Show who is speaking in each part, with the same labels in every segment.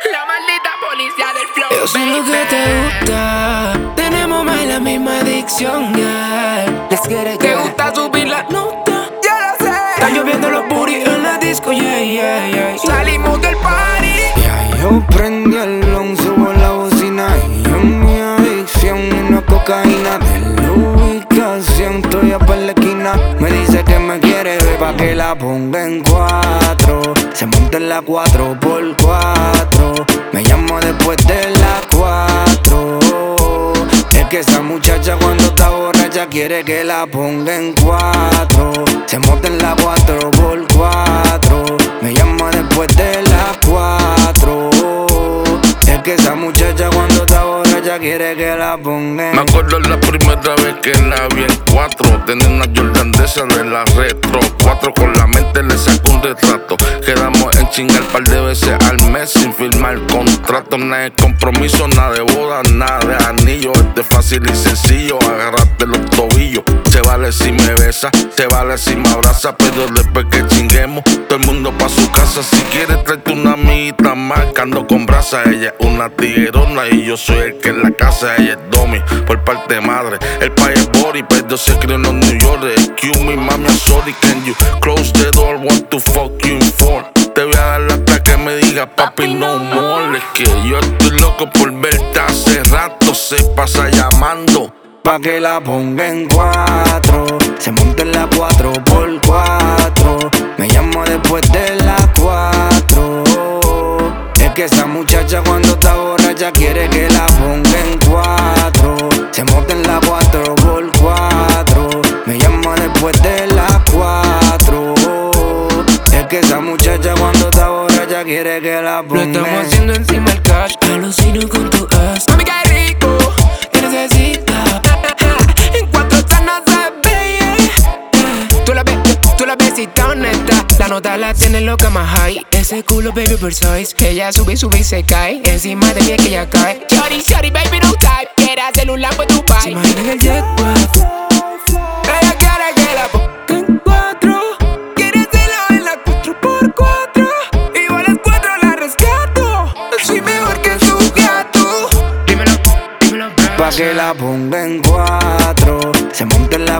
Speaker 1: La maldita policía del flow.
Speaker 2: Yo sé lo que te gusta. Tenemos más la misma adicción, yeah. Les quiere que te gusta subir la nota.
Speaker 1: Ya lo sé.
Speaker 2: Está lloviendo los booty en la disco, yeah, yeah, yeah.
Speaker 1: Salimos del party.
Speaker 3: Ya yo prendí el long, subo la bocina y yo mi adicción, una cocaína de la ubicación. Estoy a par la esquina, me dice que me quiere ver pa' que la ponga en 4. Se monta en la 4x4. Me llamo después de las 4. Es que esa muchacha cuando está borracha quiere que la ponga en 4. Se monta en la 4x4. Me llama después de las 4. Es que esa muchacha cuando está borracha quiere que la ponga en...
Speaker 4: Me acuerdo la primera vez que la vi en 4. Tenía una Jordan de esa de la retro. 4 con la mente le saco un retrato. Quedamos en chingar par de veces al mes sin firmar contrato. Nada de compromiso, nada de boda, nada de anillo. Este es fácil y sencillo, agarrarte los tobillos. Se vale si me besa, se vale si me abraza, pero después que chinguemos, todo el mundo pa' su casa. Si quieres tráete una amiguita marcando con brasa. Ella es una tiguerona y yo soy el que en la casa. Ella es Domi, por parte de madre. El país es Bori, pero se crió en los New York. Excuse me, mami, I'm sorry, can you close the door? Want to fuck you in 4. Te voy a dar hasta que me diga papi no more. Es que yo estoy loco por verte hace rato. Se pasa llamando
Speaker 3: pa' que la ponga en 4. Se monta en la 4x4. Me llamo después de las 4. Es que esa muchacha cuando está borracha quiere que la ponga en 4. Se monta en la 4x4. Me llamo después de las 4. Es que esa muchacha cuando está borracha quiere que la ponga.
Speaker 2: Lo estamos haciendo encima el cash. Alucino con tu ass.
Speaker 1: Mami, qué rico.
Speaker 2: Te necesita.
Speaker 1: En 4 no se ve, yeah.
Speaker 2: Tú la ves y está honesta. La nota la tiene loca más high. Ese culo baby precise. Ella sube y sube y se cae. Encima de mí es que ella cae.
Speaker 1: Shorty, shorty, baby, no type. Quiere hacer un lambo en tu
Speaker 2: Se
Speaker 1: país.
Speaker 2: imagina en el jet wave.
Speaker 1: Ella quiere que la ponga
Speaker 2: En 4.
Speaker 1: quiere hacerlo en la 4x4. Igual las 4 la rescato. Soy mejor que su gato.
Speaker 2: Dímelo, bro.
Speaker 3: Pa' que la ponga en 4. Se monta en la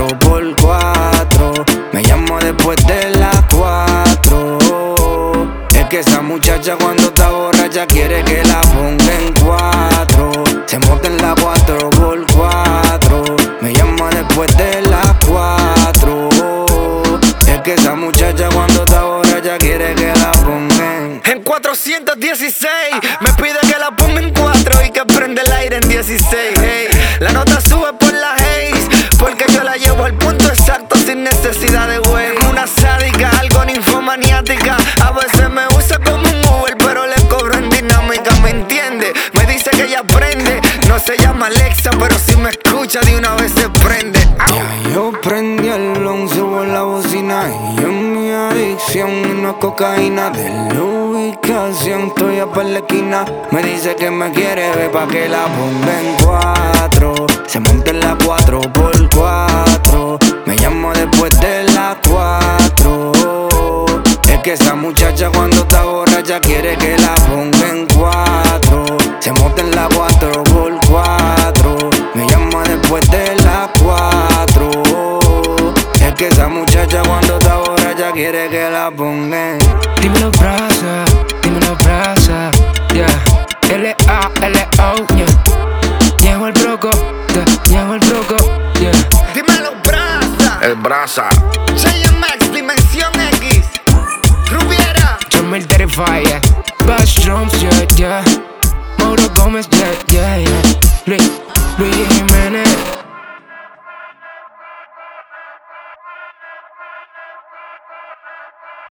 Speaker 3: 4x4. Me llamo después de las 4. Es que esa muchacha cuando está borracha quiere que la ponga en 4. Se monta en la 4x4. Me llama después de las 4. Es que esa muchacha cuando está borracha quiere que la ponga en 416. Me pide que la ponga en 4 y que prenda el aire en 16. Hey, la nota sube por la haze, porque yo la llevo al punto exacto sin necesidad de güey. Una sádica, algo ninfomaniática. A veces me usa como un Uber, pero le cobro en dinámica, ¿me entiende? Me dice que ella aprende. No se llama Alexa, pero si me escucha de una vez se prende. Ya yo prendí el long, subo la bocina y yo mi adicción, una cocaína de la ubicación. Estoy a par la esquina, me dice que me quiere ver pa' que la ponga en 4. Se monta en la 4x4. Me llamo después de las 4. Es que esa muchacha cuando está borracha quiere que la ponga en 4. Se monta en la 4x4. Me llama después de las 4. Es que esa muchacha cuando está borracha quiere que la ponga en...
Speaker 2: Dímelo, brasa, yeah. L-A-L-O, yeah. Llevo el broco, yeah.
Speaker 3: Dímelo, brasa.
Speaker 4: el brasa.
Speaker 3: Max, Dimensión X. Rubiera.
Speaker 2: John Mil Terrifier. Bass Drums, yeah, yeah. Mauro Gómez, yeah,